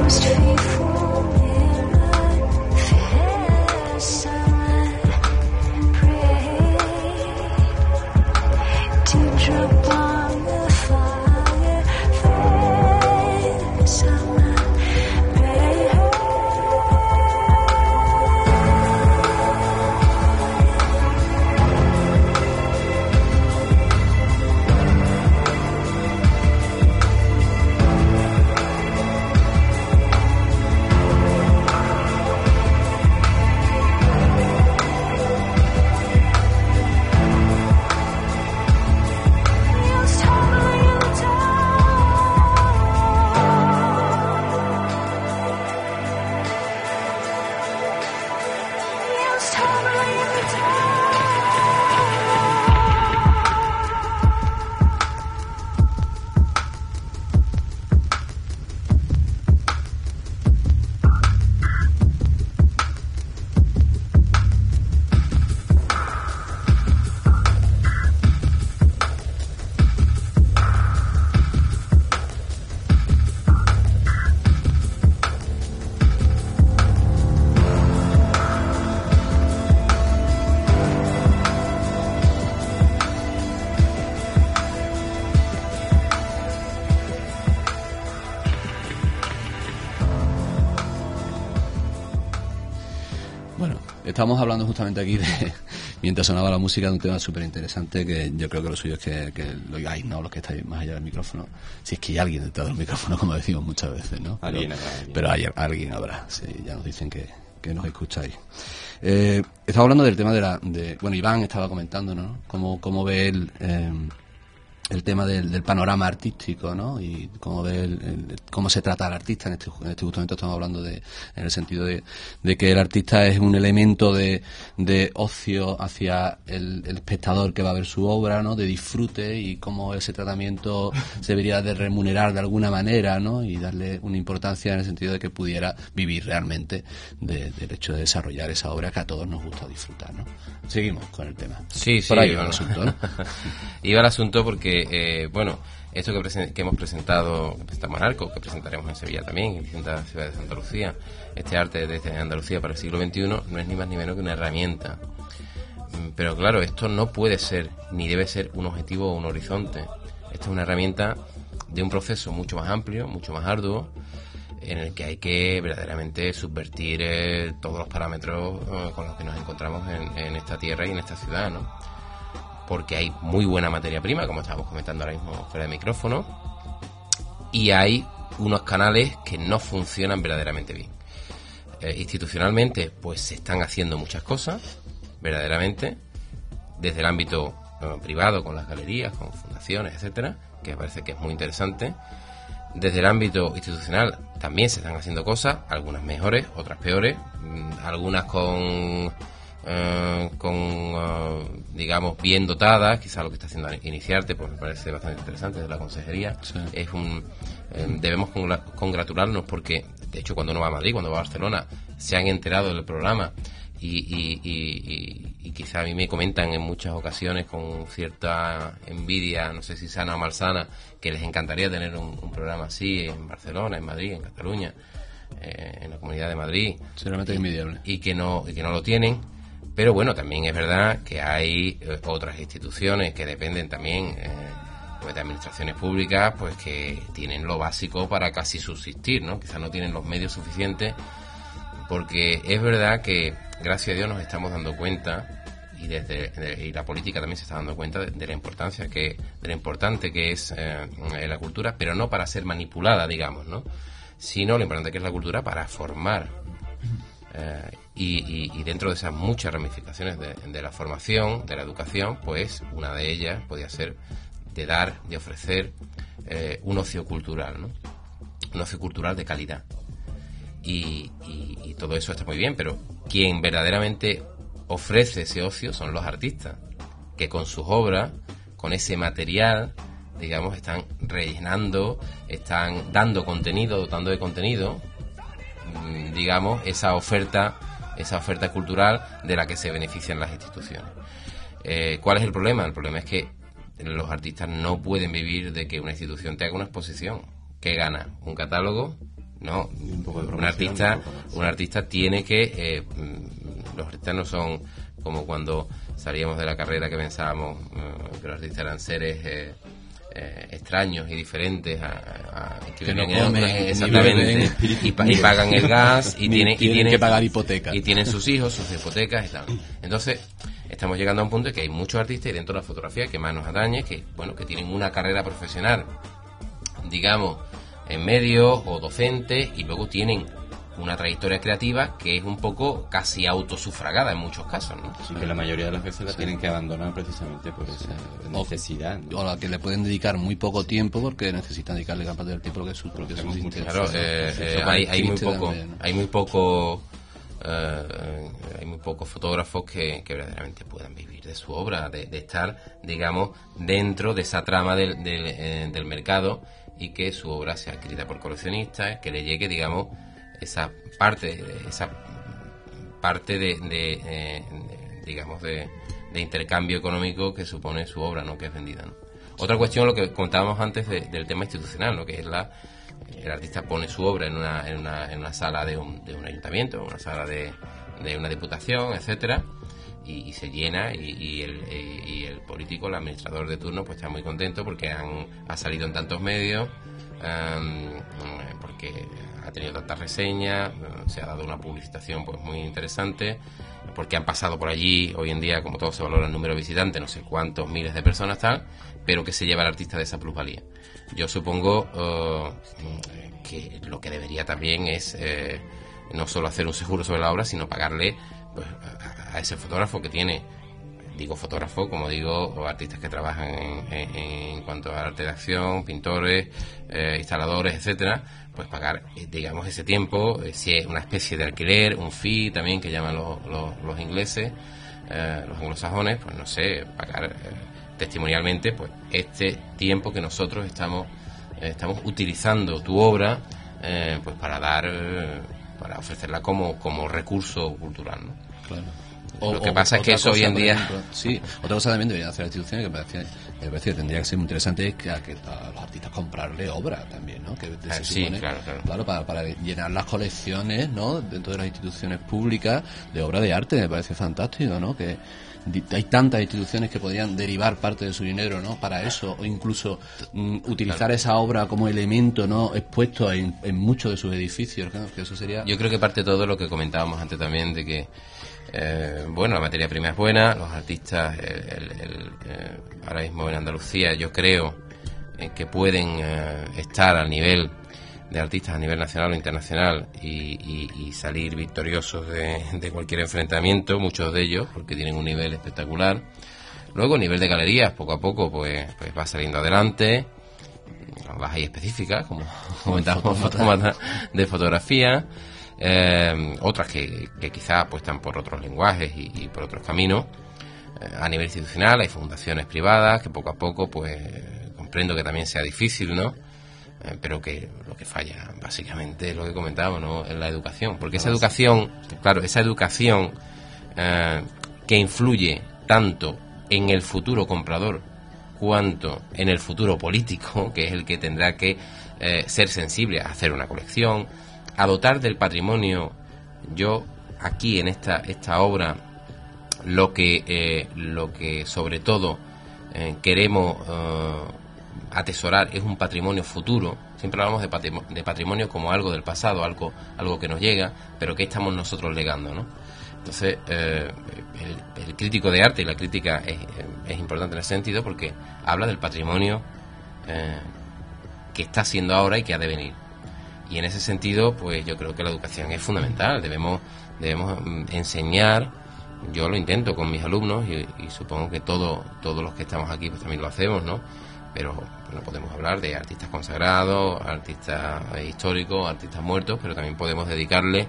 Estamos hablando justamente aquí mientras sonaba la música, de un tema súper interesante que yo creo que lo suyo es que lo oigáis, ¿no? Los que estáis más allá del micrófono. Si es que hay alguien detrás del micrófono, como decimos muchas veces, ¿no? Pero alguien habrá, sí, ya nos dicen que nos escucháis. Estaba hablando del tema bueno, Iván estaba comentando, ¿no? Cómo ve el tema del panorama artístico, ¿no? Y cómo ve cómo se trata al artista en este momento. Estamos hablando en el sentido de que el artista es un elemento de ocio hacia el espectador que va a ver su obra, ¿no? De disfrute, y cómo ese tratamiento se debería de remunerar de alguna manera, ¿no? Y darle una importancia en el sentido de que pudiera vivir realmente del hecho de desarrollar esa obra que a todos nos gusta disfrutar, ¿no? Seguimos con el tema. Sí, por ahí va el asunto, ¿no? Iba el asunto porque bueno, esto que hemos presentado, que presentamos en Arco, que presentaremos en Sevilla también, en distintas ciudades de Andalucía, este arte desde Andalucía para el siglo XXI, no es ni más ni menos que una herramienta. Pero claro, esto no puede ser, ni debe ser un objetivo o un horizonte. Esto es una herramienta de un proceso mucho más amplio, mucho más arduo, en el que hay que verdaderamente subvertir todos los parámetros con los que nos encontramos en esta tierra y en esta ciudad, ¿no? Porque hay muy buena materia prima, como estábamos comentando ahora mismo fuera de micrófono, y hay unos canales que no funcionan verdaderamente bien. Institucionalmente, pues se están haciendo muchas cosas, verdaderamente, desde el ámbito privado, con las galerías, con fundaciones, etcétera, que me parece que es muy interesante. Desde el ámbito institucional también se están haciendo cosas, algunas mejores, otras peores, algunas digamos, bien dotadas. Quizá lo que está haciendo Iniciarte, pues me parece bastante interesante, de la consejería. Sí. Debemos congratularnos porque, de hecho, cuando uno va a Madrid, cuando va a Barcelona, se han enterado del programa y quizá a mí me comentan en muchas ocasiones con cierta envidia, no sé si sana o malsana, que les encantaría tener un programa así en Barcelona, en Madrid, en Cataluña, en la Comunidad de Madrid. Realmente envidiable. Y que no lo tienen. Pero bueno, también es verdad que hay otras instituciones que dependen también pues de administraciones públicas, pues que tienen lo básico para casi subsistir, ¿no? Quizás no tienen los medios suficientes, porque es verdad que, gracias a Dios, nos estamos dando cuenta, y la política también se está dando cuenta de la importancia de lo importante que es la cultura, pero no para ser manipulada, digamos, ¿no? Sino lo importante que es la cultura para formar. Y dentro de esas muchas ramificaciones de la formación, de la educación, pues una de ellas podría ser de ofrecer un ocio cultural, ¿no? Un ocio cultural de calidad. Y todo eso está muy bien, pero quien verdaderamente ofrece ese ocio son los artistas, que con sus obras, con ese material, digamos, están rellenando, están dando contenido, dotando de contenido, digamos, esa oferta cultural de la que se benefician las instituciones. ¿Cuál es el problema? El problema es que los artistas no pueden vivir de que una institución te haga una exposición. ¿Qué gana? Un catálogo No, Un poco de un promoción, artista tiene que... los artistas no son como cuando salíamos de la carrera que pensábamos que los artistas eran seres extraños y diferentes que no comen, exactamente, y pagan el gas y tienen que pagar hipotecas y tienen sus hijos, sus hipotecas y tal. Entonces estamos llegando a un punto en que hay muchos artistas y dentro de la fotografía que más nos atañe, que bueno, que tienen una carrera profesional, digamos, en medios o docentes, y luego tienen una trayectoria creativa que es un poco casi autosufragada en muchos casos, ¿no? Sí, que la mayoría de las veces la tienen que abandonar precisamente por esa necesidad, ¿no? O a la que le pueden dedicar muy poco tiempo porque necesitan dedicarle gran parte del tiempo que es su propio sustento. Claro, hay muy pocos fotógrafos que verdaderamente puedan vivir de su obra, de estar, digamos, dentro de esa trama del mercado, y que su obra sea adquirida por coleccionistas, que le llegue, digamos, esa parte digamos de intercambio económico que supone su obra, ¿no?, que es vendida, ¿no? Otra cuestión, lo que contábamos antes del tema institucional, ¿no?, que es el artista pone su obra en una sala de un ayuntamiento, en una sala de una diputación, etcétera, y se llena, y el político, el administrador de turno, pues está muy contento porque ha salido en tantos medios, porque ha tenido tantas reseñas, se ha dado una publicitación pues muy interesante, porque han pasado por allí. Hoy en día, como todo se valora el número de visitantes, no sé cuántos miles de personas tal, pero que se lleva el artista de esa plusvalía. Yo supongo que lo que debería también es no solo hacer un seguro sobre la obra, sino pagarle pues a ese fotógrafo que tiene, digo fotógrafo, como digo, o artistas que trabajan en cuanto a arte de acción, pintores, instaladores, etcétera, pues pagar, digamos, ese tiempo, si es una especie de alquiler, un fee también que llaman los ingleses, los anglosajones, pues no sé, pagar testimonialmente pues este tiempo que nosotros estamos utilizando tu obra pues para ofrecerla como recurso cultural, ¿no? Claro. Lo que pasa es que eso hoy en día... Ejemplo, sí, otra cosa también deberían hacer las instituciones que me parece que tendría que ser muy interesante, es que a los artistas comprarle obra también, ¿no? Que se supone, claro, para llenar las colecciones, ¿no?, dentro de las instituciones públicas de obra de arte. Me parece fantástico, ¿no?, que hay tantas instituciones que podrían derivar parte de su dinero, ¿no?, para eso, o incluso utilizar esa obra como elemento, ¿no?, expuesto en muchos de sus edificios, ¿no? Que eso sería... Yo creo que parte todo lo que comentábamos antes también, de que bueno, la materia prima es buena, los artistas ahora mismo en Andalucía yo creo que pueden estar al nivel de artistas a nivel nacional o internacional y salir victoriosos de cualquier enfrentamiento, muchos de ellos, porque tienen un nivel espectacular. Luego, a nivel de galerías, poco a poco pues va saliendo adelante, las hay específicas, como comentábamos, fotógrafas de fotografía, otras que quizás apuestan por otros lenguajes y por otros caminos. A nivel institucional hay fundaciones privadas que poco a poco pues comprendo que también sea difícil, ¿no? Pero que lo que falla básicamente es lo que comentábamos, ¿no?, es la educación, porque esa educación, claro, esa educación que influye tanto en el futuro comprador cuanto en el futuro político, que es el que tendrá que ser sensible a hacer una colección, a dotar del patrimonio. Yo aquí en esta obra lo que sobre todo queremos atesorar es un patrimonio futuro. Siempre hablamos de patrimonio como algo del pasado, algo que nos llega, pero que estamos nosotros legando, ¿no? Entonces el crítico de arte, y la crítica es importante en ese sentido, porque habla del patrimonio que está siendo ahora y que ha de venir. Y en ese sentido, pues yo creo que la educación es fundamental. Debemos enseñar. Yo lo intento con mis alumnos y supongo que todos los que estamos aquí pues también lo hacemos, ¿no? Pero no podemos hablar de artistas consagrados, artistas históricos, artistas muertos, pero también podemos dedicarle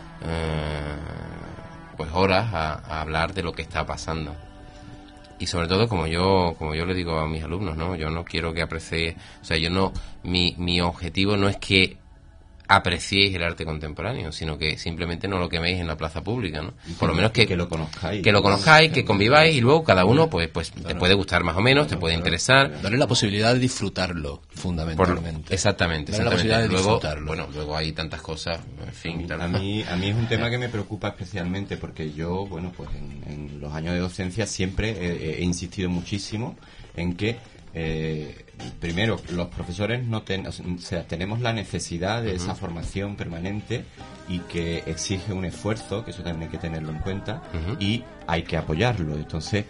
pues horas a hablar de lo que está pasando. Y sobre todo, como yo le digo a mis alumnos, ¿no?, yo no quiero que aprecie, o sea, mi objetivo no es que apreciéis el arte contemporáneo, sino que simplemente no lo queméis en la plaza pública, ¿no? Por lo menos que lo conozcáis. Que lo conozcáis, que conviváis, y luego cada uno pues te puede gustar más o menos, te puede interesar. Darle la posibilidad de disfrutarlo, fundamentalmente. Exactamente. Darle la posibilidad de luego, disfrutarlo. bueno, luego hay tantas cosas, en fin. A mí es un tema que me preocupa especialmente porque yo, bueno, pues en los años de docencia siempre he insistido muchísimo en que primero, los profesores tenemos la necesidad de esa formación permanente y que exige un esfuerzo, que eso también hay que tenerlo en cuenta, y hay que apoyarlo. Entonces,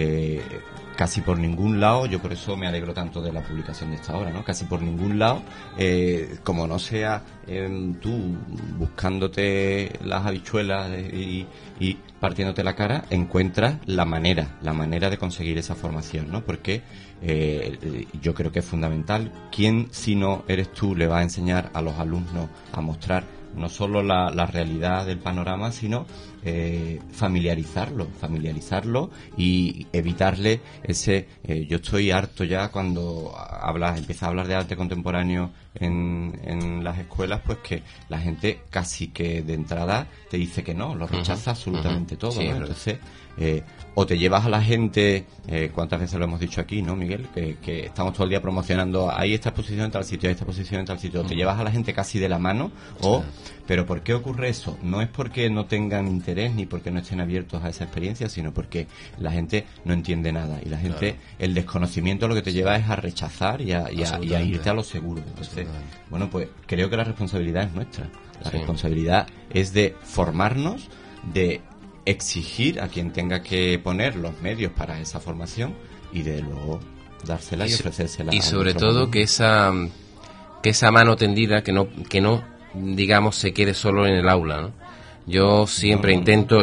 casi por ningún lado, yo por eso me alegro tanto de la publicación de esta obra, ¿no? Casi por ningún lado, como no sea tú buscándote las habichuelas y partiéndote la cara, encuentras la manera de conseguir esa formación, ¿no? Porque yo creo que es fundamental. ¿Quién, si no eres tú, le va a enseñar a los alumnos a mostrar no solo la realidad del panorama, sino familiarizarlo y evitarle ese... yo estoy harto ya cuando empieza a hablar de arte contemporáneo en las escuelas, pues que la gente casi que de entrada te dice que no, lo rechaza absolutamente todo, sí, ¿no? Entonces, o te llevas a la gente, cuántas veces lo hemos dicho aquí, ¿no, Miguel? Que estamos todo el día promocionando, hay esta exposición en tal sitio, hay esta exposición en tal sitio, te llevas a la gente casi de la mano, pero ¿por qué ocurre eso? No es porque no tengan interés ni porque no estén abiertos a esa experiencia, sino porque la gente no entiende nada, y la gente, el desconocimiento lo que te lleva es a rechazar y a irte a lo seguro. Entonces, bueno, pues creo que la responsabilidad es nuestra. La responsabilidad es de formarnos, de exigir a quien tenga que poner los medios para esa formación y de luego dársela y ofrecérsela. Y sobre todo que esa mano tendida que no digamos se quede solo en el aula, ¿no? Yo siempre intento,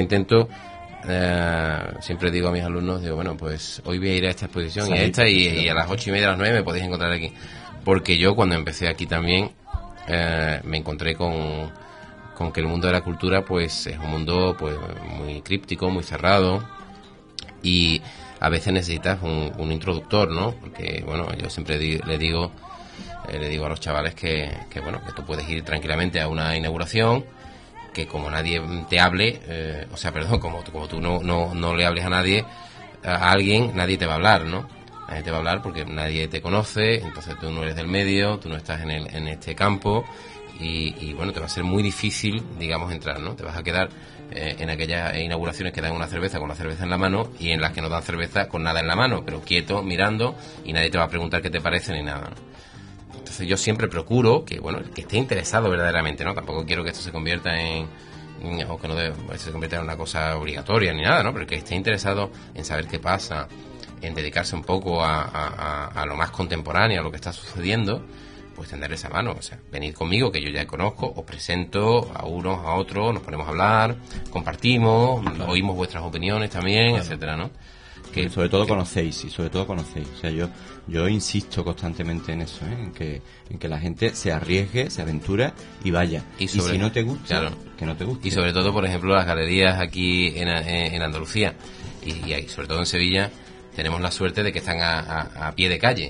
siempre digo a mis alumnos, digo, bueno, pues hoy voy a ir a esta exposición y a esta, y a las 8:30, a las 9 me podéis encontrar aquí. Porque yo cuando empecé aquí también me encontré con que el mundo de la cultura pues es un mundo pues muy críptico, muy cerrado, y a veces necesitas un introductor, ¿no? Porque bueno, yo siempre le digo a los chavales que bueno, que tú puedes ir tranquilamente a una inauguración, que como nadie te hable, como tú no le hables a nadie, a alguien, nadie te va a hablar, ¿no? Nadie te va a hablar porque nadie te conoce, entonces tú no eres del medio, tú no estás en este campo, y bueno, te va a ser muy difícil, digamos, entrar, ¿no? Te vas a quedar en aquellas inauguraciones que dan una cerveza con la cerveza en la mano, y en las que no dan cerveza con nada en la mano, pero quieto, mirando, y nadie te va a preguntar qué te parece ni nada, ¿no? Entonces yo siempre procuro que, bueno, el que esté interesado verdaderamente, ¿no? Tampoco quiero que esto se convierta o que no se convierta en una cosa obligatoria ni nada, ¿no? Pero el que esté interesado en saber qué pasa, en dedicarse un poco a lo más contemporáneo, a lo que está sucediendo, pues tender esa mano. O sea, venid conmigo, que yo ya conozco, os presento a unos, a otros, nos ponemos a hablar, compartimos, oímos vuestras opiniones también, etcétera, ¿no? Que sobre todo conocéis. O sea, yo insisto constantemente en eso, ¿eh? en que la gente se arriesgue, se aventura y vaya. Y si no te gusta, claro, que no te guste. Y sobre todo, por ejemplo, las galerías aquí en Andalucía y sobre todo en Sevilla, tenemos la suerte de que están a pie de calle.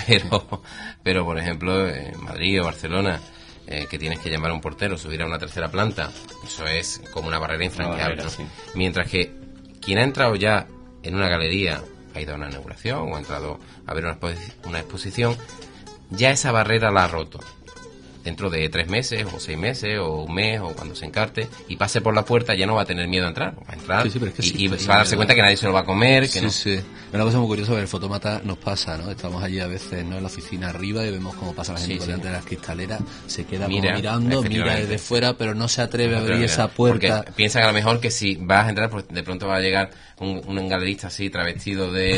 Pero por ejemplo, en Madrid o Barcelona, que tienes que llamar a un portero, subir a una tercera planta, eso es como una barrera infranqueable, ¿no? Sí. Mientras que quien ha entrado ya en una galería, ha ido a una inauguración o ha entrado a ver una exposición, ya esa barrera la ha roto. Dentro de 3 meses o 6 meses o un mes o cuando se encarte y pase por la puerta, ya no va a tener miedo a entrar. Va a entrar y va a darse cuenta que nadie se lo va a comer. Que sí. Una cosa muy curiosa, el fotómata nos pasa, ¿no? Estamos allí a veces, ¿no?, en la oficina arriba y vemos cómo pasa la gente por delante de las cristaleras, se queda mirando, mira desde fuera, pero no se atreve a abrir esa puerta. Porque piensa que a lo mejor que si vas a entrar, pues de pronto va a llegar un galerista así travestido de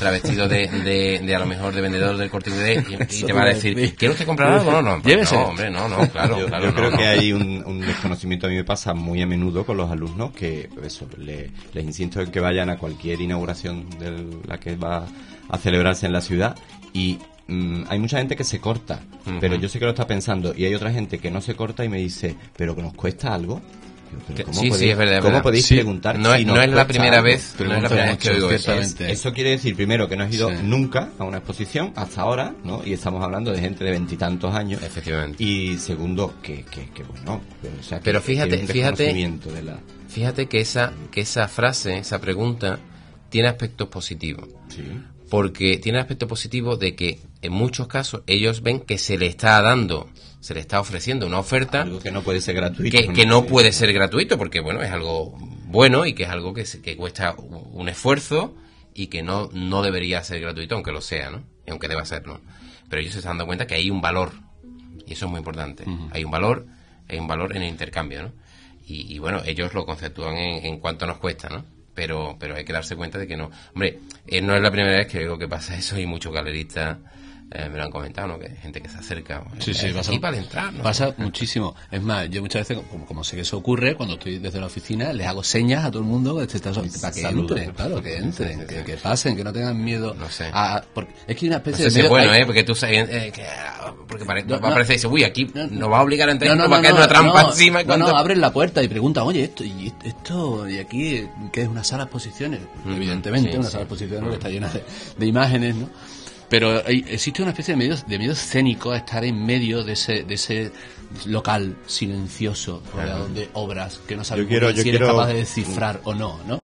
a lo mejor de vendedor del Corte Inglés y te va a decir, ¿quiere usted comprar algo? No, hombre, no, claro. Yo creo que hay un desconocimiento. A mí me pasa muy a menudo con los alumnos que eso, les insisto en que vayan a cualquier inauguración de la que va a celebrarse en la ciudad, y hay mucha gente que se corta, pero yo sé que lo está pensando, y hay otra gente que no se corta y me dice, pero que nos cuesta algo. pero ¿cómo Sí, podéis, es verdad. ¿cómo podéis Sí. preguntar? No, si no nos es la cuesta primera algo? vez, no es la primera vez que oigo eso. Ciertamente. Eso quiere decir, primero, que no has ido Sí. nunca a una exposición hasta ahora, ¿no? Y estamos hablando de gente de 20 y tantos años. Efectivamente. Y segundo, que bueno, o sea, Pero que fíjate- tiene un fíjate- desconocimiento de la... Fíjate que esa frase, esa pregunta, tiene aspectos positivos. Sí. Porque tiene aspecto positivo de que en muchos casos ellos ven que se le está dando, se le está ofreciendo una oferta Algo que no puede ser gratuito. que no puede ser gratuito, porque bueno, es algo bueno y que es algo que cuesta un esfuerzo y que no debería ser gratuito, aunque lo sea, ¿no? Y aunque deba serlo. Pero ellos se están dando cuenta que hay un valor, y eso es muy importante. Hay un valor en el intercambio, ¿no? Y bueno, ellos lo conceptúan en cuánto nos cuesta, ¿no? Pero hay que darse cuenta de que no. Hombre, no es la primera vez que veo que pasa eso, y muchos galeristas me lo han comentado, ¿no? Que hay gente que se acerca. Sí, pasa, aquí para entrar, ¿no? pasa muchísimo. Es más, yo muchas veces, como sé que eso ocurre, cuando estoy desde la oficina, les hago señas a todo el mundo para que Saludos. entren, claro, que entren, que pasen, que no tengan miedo. No sé. Porque es que hay una No especie sé si de es bueno, hay- porque tú sabes, porque No, va a parecer, dice, uy, aquí nos va a obligar a entrar, No, y no, nos va a no, caer no, una trampa no, encima. no, cuando- abren la puerta y preguntan, oye, esto, y aquí, ¿qué es una sala de exposiciones? Evidentemente, sí, una sí. sala de exposiciones que está llena de imágenes, ¿no? Pero existe una especie de miedo escénico a estar en medio de ese local silencioso, rodeado de obras que no sabes Yo quiero- si eres capaz de descifrar o no, ¿no?